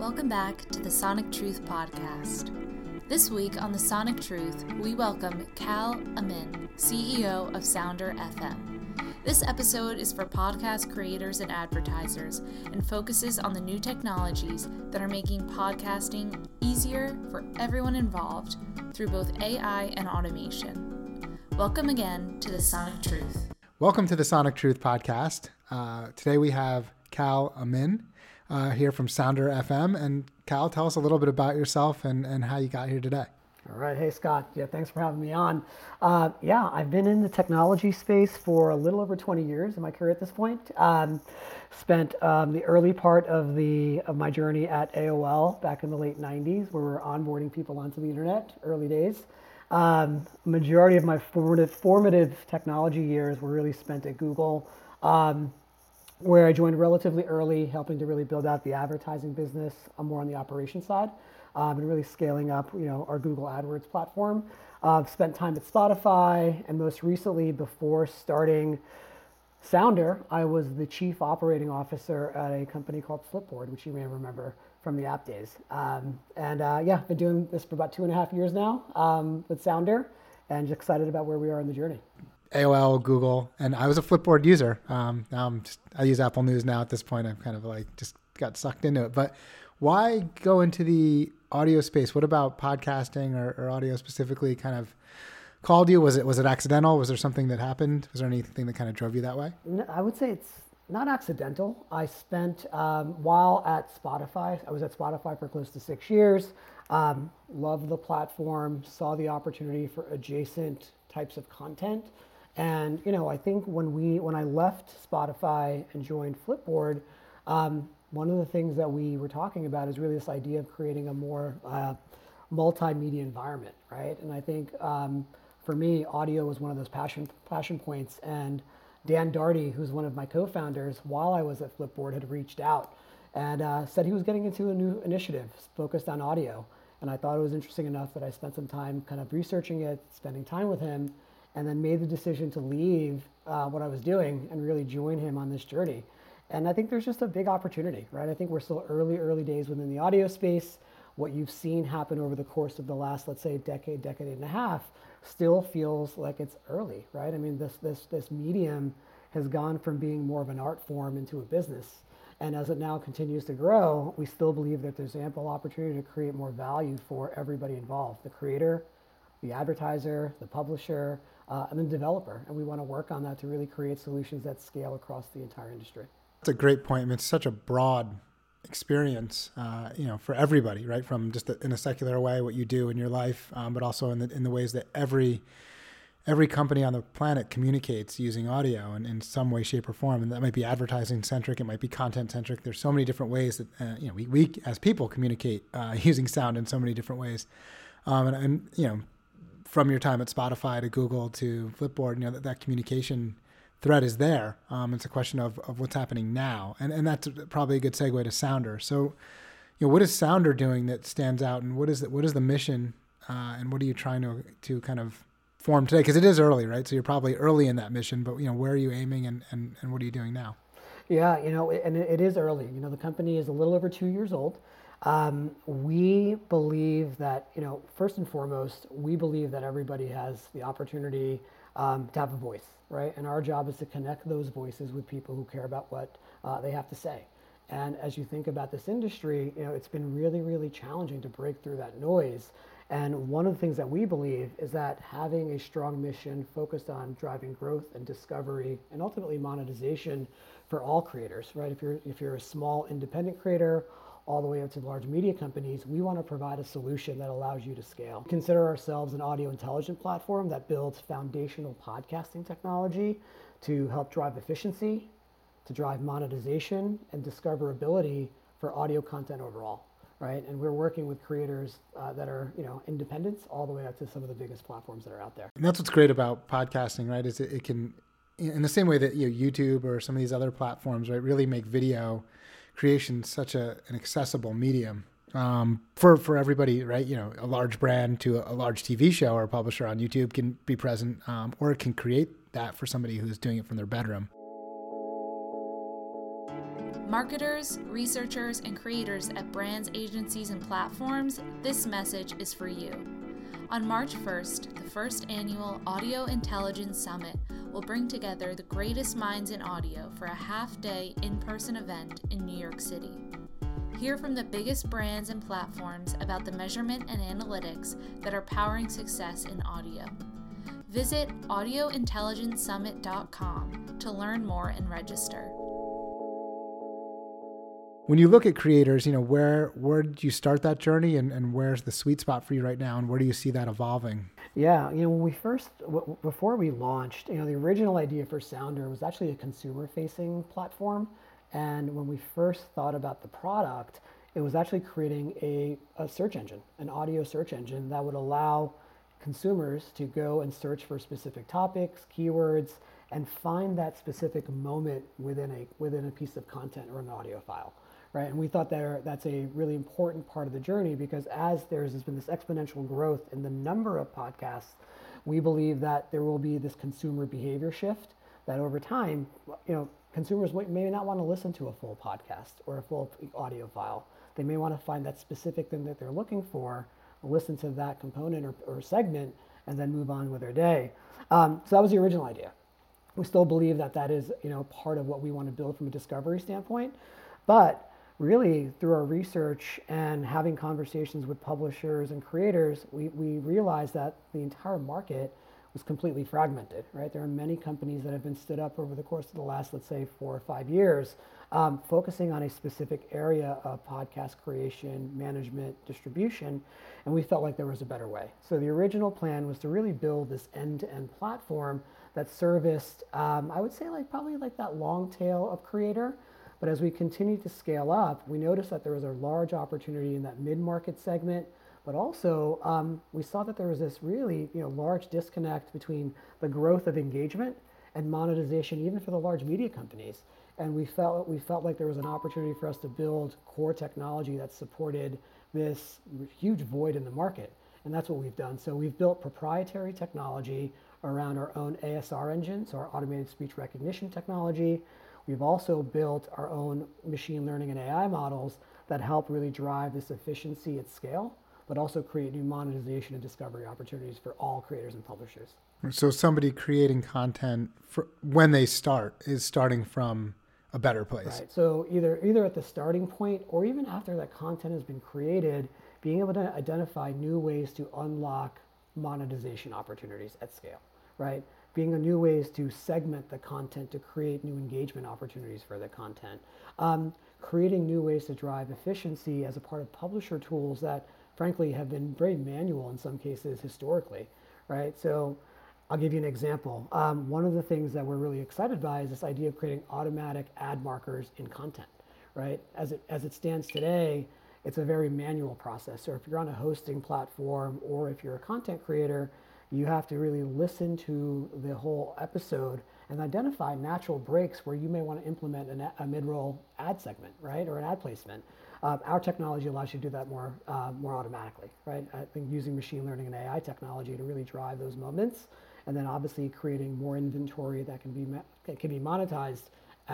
Welcome back to the Sonic Truth Podcast. This week on the Sonic Truth, we welcome Cal Amin, CEO of Sounder FM. This episode is for podcast creators and advertisers and focuses on the new technologies that are making podcasting easier for everyone involved through both AI and automation. Welcome again to the Sonic Truth. Welcome to the Sonic Truth Podcast. Today we have Cal Amin here from Sounder FM. And Cal, tell us a little bit about yourself and how you got here today. All right. Hey, Scott. Yeah, thanks for having me on. I've been in the technology space for a little over 20 years in my career at this point. Spent the early part of my journey at AOL back in the late 90s, where we were onboarding people onto the internet, early days. Majority of my formative technology years were really spent at Google, where I joined relatively early, helping to really build out the advertising business. I'm more on the operations side, and really scaling up, our Google AdWords platform. Spent time at Spotify, and most recently, before starting Sounder, I was the chief operating officer at a company called Flipboard, which you may remember from the app days. Been doing this for about 2.5 years now with Sounder, and just excited about where we are in the journey. AOL, Google, and I was a Flipboard user. I use Apple News now at this point. I've kind of just got sucked into it. But why go into the audio space? What about podcasting or audio specifically kind of called you? Was it accidental? Was there something that happened? Was there anything that kind of drove you that way? No, I would say it's not accidental. I spent while at Spotify. I was at Spotify for close to 6 years. Loved the platform. Saw the opportunity for adjacent types of content. And, I think when I left Spotify and joined Flipboard, one of the things that we were talking about is really this idea of creating a more multimedia environment, right? And I think for me, audio was one of those passion points. And Dan Darty, who's one of my co-founders, while I was at Flipboard, had reached out and said he was getting into a new initiative focused on audio. And I thought it was interesting enough that I spent some time kind of researching it, spending time with him, and then made the decision to leave what I was doing and really join him on this journey. And I think there's just a big opportunity, right? I think we're still early days within the audio space. What you've seen happen over the course of the last, let's say, decade and a half, still feels like it's early, right? I mean, this medium has gone from being more of an art form into a business. And as it now continues to grow, we still believe that there's ample opportunity to create more value for everybody involved, the creator, the advertiser, the publisher, and the developer. And we want to work on that to really create solutions that scale across the entire industry. That's a great point. I mean, it's such a broad experience, for everybody, right? From just in a secular way, what you do in your life, but also in the ways that every company on the planet communicates using audio in some way, shape, or form. And that might be advertising centric. It might be content centric. There's so many different ways that, we as people communicate using sound in so many different ways. From your time at Spotify to Google to Flipboard, that communication thread is there. It's a question of what's happening now. And that's probably a good segue to Sounder. So, what is Sounder doing that stands out, and what is the mission, and what are you trying to kind of form today? Because it is early, right? So you're probably early in that mission, but where are you aiming and what are you doing now? Yeah, and it is early. The company is a little over 2 years old. We believe that, first and foremost, we believe that everybody has the opportunity to have a voice, right? And our job is to connect those voices with people who care about what they have to say. And as you think about this industry, it's been really, really challenging to break through that noise. And one of the things that we believe is that having a strong mission focused on driving growth and discovery and ultimately monetization for all creators, right? If you're a small independent creator, all the way up to large media companies, we want to provide a solution that allows you to scale. Consider ourselves an audio intelligent platform that builds foundational podcasting technology to help drive efficiency, to drive monetization and discoverability for audio content overall, right? And we're working with creators that are, independents all the way up to some of the biggest platforms that are out there. And that's what's great about podcasting, right? Is it can, in the same way that YouTube or some of these other platforms, right, really make video creation such an accessible medium for everybody, right? A large brand to a large TV show or a publisher on YouTube can be present, or it can create that for somebody who's doing it from their bedroom. Marketers, researchers, and creators at brands, agencies, and platforms, this message is for you. On March 1st, the first annual Audio Intelligence Summit will bring together the greatest minds in audio for a half-day in-person event in New York City. Hear from the biggest brands and platforms about the measurement and analytics that are powering success in audio. Visit audiointelligencesummit.com to learn more and register. When you look at creators, where did you start that journey, and where's the sweet spot for you right now, and where do you see that evolving? Yeah, when we before we launched, the original idea for Sounder was actually a consumer-facing platform. And when we first thought about the product, it was actually creating a search engine, an audio search engine that would allow consumers to go and search for specific topics, keywords, and find that specific moment within a piece of content or an audio file, right? And we thought that's a really important part of the journey, because as there's been this exponential growth in the number of podcasts, we believe that there will be this consumer behavior shift that over time, consumers may not want to listen to a full podcast or a full audio file. They may want to find that specific thing that they're looking for, listen to that component or segment, and then move on with their day. So that was the original idea. We still believe that is part of what we want to build from a discovery standpoint. But really, through our research and having conversations with publishers and creators, we realized that the entire market was completely fragmented, right? There are many companies that have been stood up over the course of the last, let's say, 4 or 5 years, focusing on a specific area of podcast creation, management, distribution, and we felt like there was a better way. So the original plan was to really build this end-to-end platform that serviced, I would say, probably that long tail of creator. But as we continued to scale up, we noticed that there was a large opportunity in that mid-market segment. But also, we saw that there was this really large disconnect between the growth of engagement and monetization, even for the large media companies. And we felt like there was an opportunity for us to build core technology that supported this huge void in the market. And that's what we've done. So we've built proprietary technology around our own ASR engine, so our automated speech recognition technology. We've also built our own machine learning and AI models that help really drive this efficiency at scale, but also create new monetization and discovery opportunities for all creators and publishers. So somebody creating content when they start is starting from a better place. Right. So either at the starting point or even after that content has been created, being able to identify new ways to unlock monetization opportunities at scale, right? Being new ways to segment the content to create new engagement opportunities for the content. Creating new ways to drive efficiency as a part of publisher tools that frankly have been very manual in some cases historically, right? So I'll give you an example. One of the things that we're really excited by is this idea of creating automatic ad markers in content, right? As it stands today, it's a very manual process. So if you're on a hosting platform or if you're a content creator, you have to really listen to the whole episode and identify natural breaks where you may want to implement a mid-roll ad segment, right, or an ad placement. Our technology allows you to do that more automatically, right? I think using machine learning and AI technology to really drive those moments, and then obviously creating more inventory that can be monetized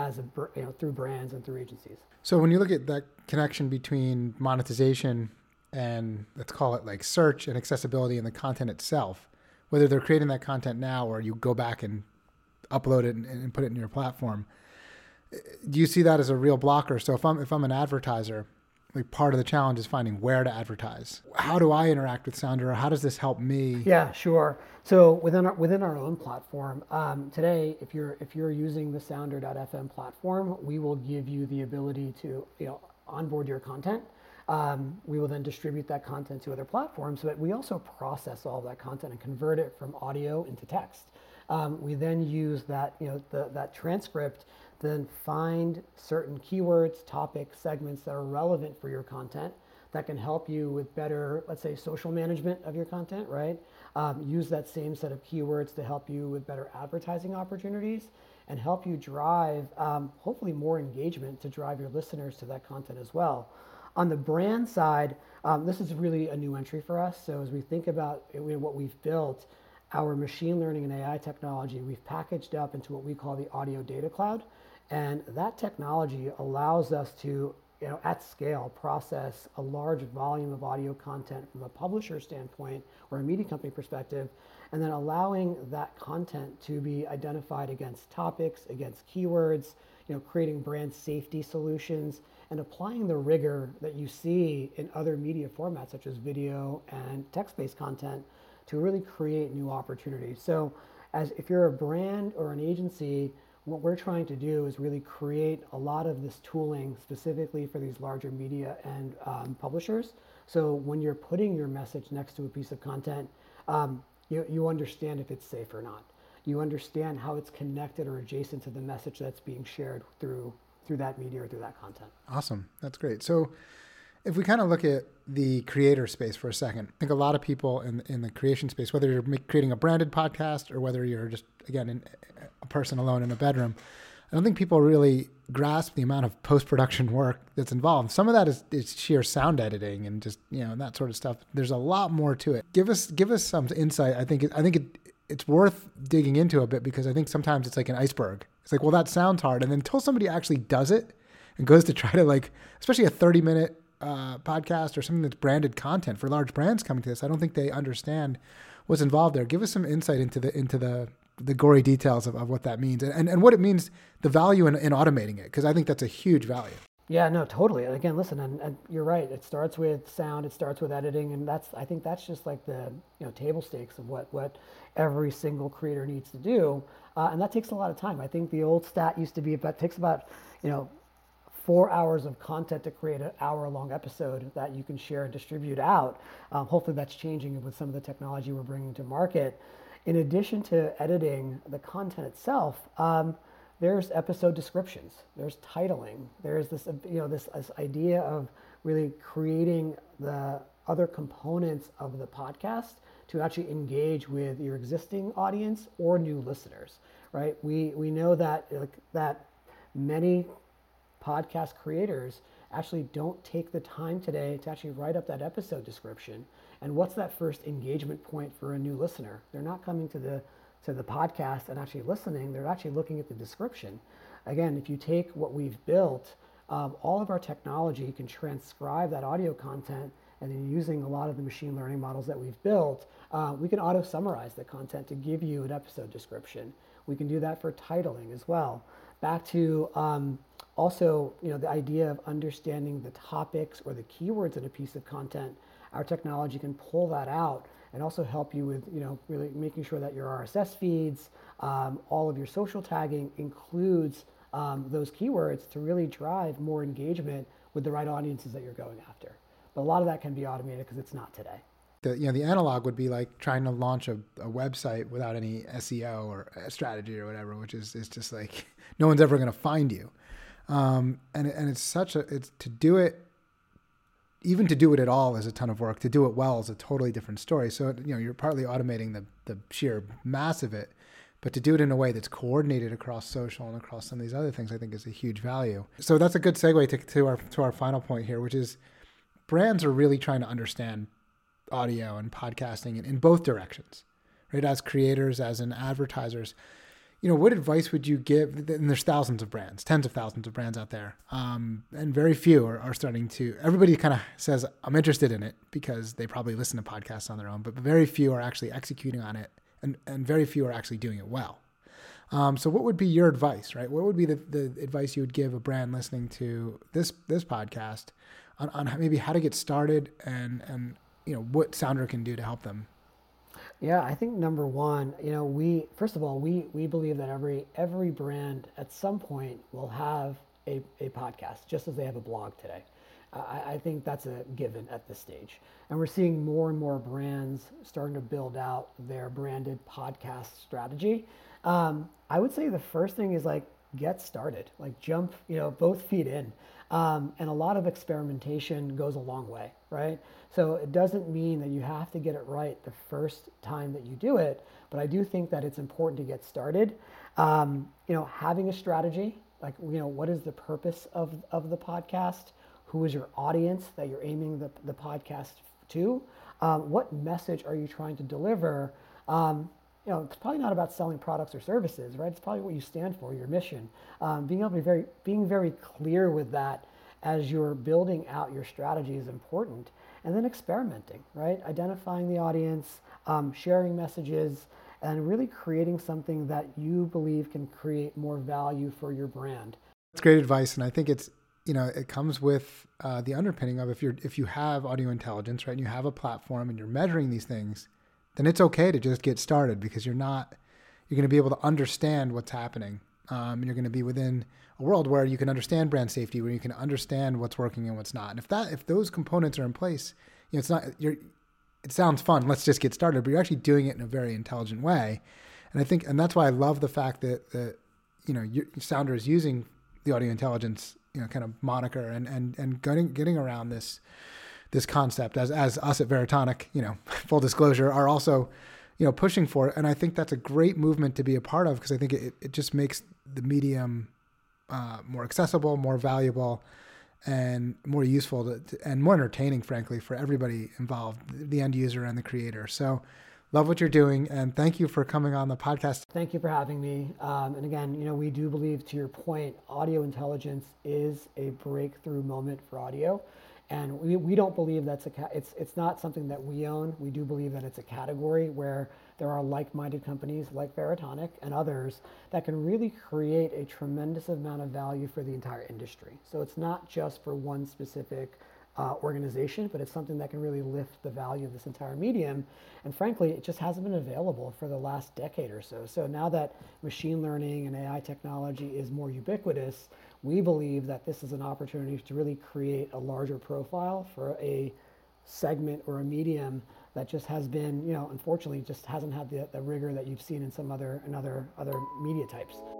through brands and through agencies. So when you look at that connection between monetization and let's call it like search and accessibility in the content itself, whether they're creating that content now or you go back and upload it and put it in your platform, do you see that as a real blocker? So if I'm an advertiser, like part of the challenge is finding where to advertise. How do I interact with Sounder, or how does this help me? Yeah, sure. So within our own platform today, if you're using the Sounder.fm platform, we will give you the ability to onboard your content. We will then distribute that content to other platforms, but we also process all of that content and convert it from audio into text. We then use that that transcript to then find certain keywords, topics, segments that are relevant for your content that can help you with better, let's say, social management of your content, right? Use that same set of keywords to help you with better advertising opportunities and help you drive, hopefully, more engagement to drive your listeners to that content as well. On the brand side, this is really a new entry for us. So as we think about what we've built, our machine learning and AI technology, we've packaged up into what we call the Audio Data Cloud. And that technology allows us to, at scale, process a large volume of audio content from a publisher standpoint or a media company perspective, and then allowing that content to be identified against topics, against keywords, creating brand safety solutions, and applying the rigor that you see in other media formats such as video and text-based content to really create new opportunities. So if you're a brand or an agency, what we're trying to do is really create a lot of this tooling specifically for these larger media and publishers. So when you're putting your message next to a piece of content, you understand if it's safe or not. You understand how it's connected or adjacent to the message that's being shared through that media or through that content. Awesome. That's great. So if we kind of look at the creator space for a second, I think a lot of people in the creation space, whether you're creating a branded podcast or whether you're just, again, a person alone in a bedroom, I don't think people really grasp the amount of post-production work that's involved. Some of that is sheer sound editing and just, that sort of stuff. There's a lot more to it. Give us some insight. I think it's worth digging into a bit because I think sometimes it's like an iceberg. It's like, well, that sounds hard. And then until somebody actually does it and goes to try to especially a 30-minute podcast or something that's branded content for large brands coming to this, I don't think they understand what's involved there. Give us some insight into the gory details of what that means and what it means, the value in automating it, because I think that's a huge value. Yeah, no, totally. And again, listen, and you're right. It starts with sound, it starts with editing, and I think that's just like the table stakes of what every single creator needs to do, and that takes a lot of time. I think the old stat used to be takes about 4 hours of content to create an hour-long episode that you can share and distribute out. Hopefully, that's changing with some of the technology we're bringing to market. In addition to editing the content itself, there's episode descriptions, there's titling, there's this idea of really creating the other components of the podcast to actually engage with your existing audience or new listeners, right? We know that that many podcast creators actually don't take the time today to actually write up that episode description. And what's that first engagement point for a new listener? They're not coming to the podcast and actually listening, they're actually looking at the description. Again, if you take what we've built, all of our technology can transcribe that audio content, and then using a lot of the machine learning models that we've built, we can auto summarize the content to give you an episode description. We can do that for titling as well. Back to also, the idea of understanding the topics or the keywords in a piece of content, our technology can pull that out and also help you with, really making sure that your RSS feeds, all of your social tagging includes those keywords to really drive more engagement with the right audiences that you're going after. But a lot of that can be automated because it's not today. The analog would be like trying to launch a website without any SEO or strategy or whatever, which is just like no one's ever going to find you. And it's to do it. Even to do it at all is a ton of work. To do it well is a totally different story. So, you're partly automating the sheer mass of it, but to do it in a way that's coordinated across social and across some of these other things, I think is a huge value. So that's a good segue to our final point here, which is brands are really trying to understand audio and podcasting in both directions, right? As creators, as in advertisers. What advice would you give? And there's thousands of brands, tens of thousands of brands out there. And very few are starting to, everybody kind of says, I'm interested in it because they probably listen to podcasts on their own, but very few are actually executing on it and very few are actually doing it well. So what would be your advice, right? What would be the advice you would give a brand listening to this podcast on maybe how to get started and what Sounder can do to help them? Yeah, I think number one, we believe that every brand at some point will have a podcast, just as they have a blog today. I think that's a given at this stage. And we're seeing more and more brands starting to build out their branded podcast strategy. I would say the first thing is get started, jump, both feet in. And a lot of experimentation goes a long way, right? So it doesn't mean that you have to get it right the first time that you do it, but I do think that it's important to get started. Having a strategy, what is the purpose of the podcast? Who is your audience that you're aiming the podcast to? What message are you trying to deliver? it's probably not about selling products or services, right? It's probably what you stand for, your mission. Being able to being very clear with that as you're building out your strategy is important. And then experimenting, right? Identifying the audience, sharing messages, and really creating something that you believe can create more value for your brand. That's great advice, and I think it's it comes with the underpinning of if you have audio intelligence, right, and you have a platform and you're measuring these things, then it's okay to just get started because you're going to be able to understand what's happening. You're going to be within a world where you can understand brand safety, where you can understand what's working and what's not. And if those components are in place, it sounds fun. Let's just get started, but you're actually doing it in a very intelligent way. And that's why I love the fact that Sounder is using the audio intelligence, kind of moniker and getting around this concept as us at Veritonic, full disclosure, are also, pushing for it. And I think that's a great movement to be a part of because I think it just makes the medium more accessible, more valuable, and more useful and more entertaining, frankly, for everybody involved, the end user and the creator. So love what you're doing, and thank you for coming on the podcast. Thank you for having me. And again, we do believe, to your point, audio intelligence is a breakthrough moment for audio. And we don't believe it's not something that we own. We do believe that it's a category where there are like-minded companies like Veritonic and others that can really create a tremendous amount of value for the entire industry. So it's not just for one specific organization, but it's something that can really lift the value of this entire medium. And frankly, it just hasn't been available for the last decade or so. So now that machine learning and AI technology is more ubiquitous, we believe that this is an opportunity to really create a larger profile for a segment or a medium that just has been, unfortunately, just hasn't had the rigor that you've seen in some other media types.